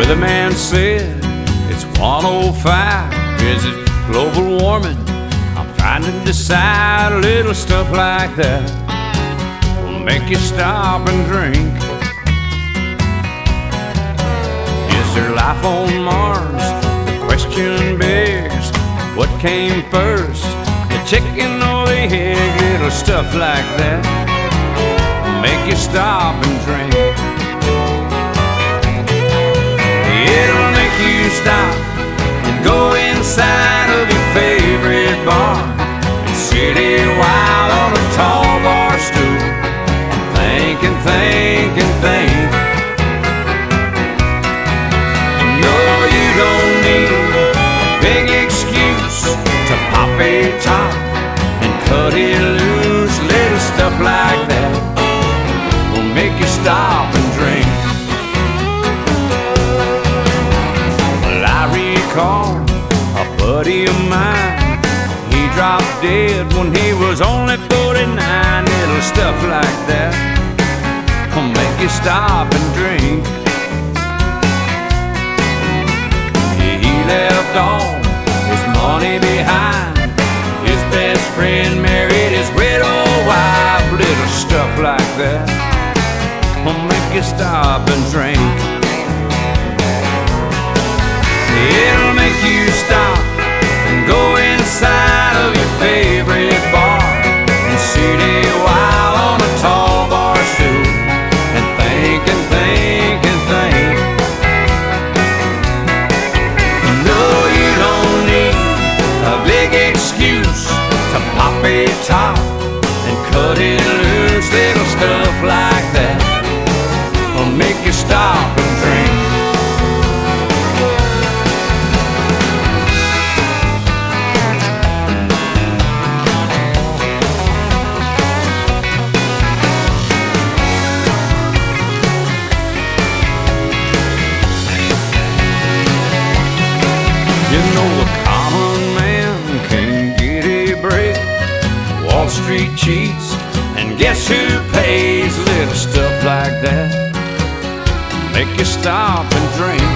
Weatherman said it's 105. Is it global warming? I'm trying to decide. Little stuff like that will make you stop and drink. Is there life on Mars? The question begs, what came first, the chicken or the egg? Little stuff like that will make you stop and drink. It'll make you stop and go inside of your favorite bar and sit a while on a tall bar stool and think and think and think. No, you don't need a big excuse to pop a top and cut it loose. Little stuff like that will make you stop and drink. A buddy of mine, he dropped dead when he was only 49. Little stuff like that will make you stop and drink. He left all his money behind. His best friend married his widow wife. Little stuff like that will make you stop and drink. It'll make you stop and go inside of your favorite bar and sit a while on a tall bar stool and think and think and think. No, you don't need a big excuse to pop a top and cut it loose. Little stuff like that will make you stop and drink. You know a common man can't get a break. Wall Street cheats, and guess who pays? Little stuff like that make you stop and drink.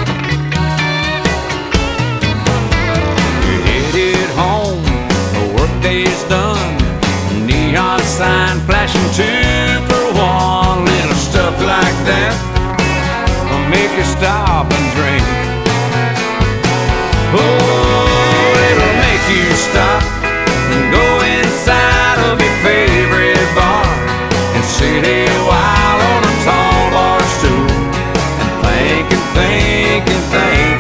You're headed home, the workday's done. Neon sign flashing 2 for 1. Little stuff like that will make you stop and drink. Oh, it'll make you stop and go inside of your favorite bar and sit a while on a tall bar stool and think and think and think.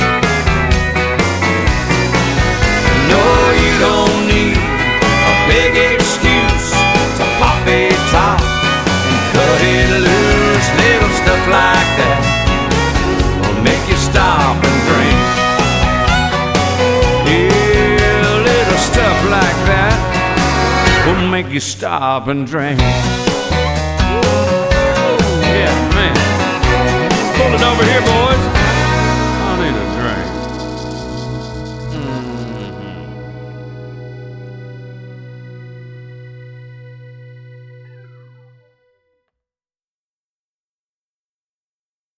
No, you don't need a big excuse to pop a top and cut it loose. Little stuff like that will make you stop and drink. Like that will make you stop and drink. Yeah, man. Pull it over here, boys.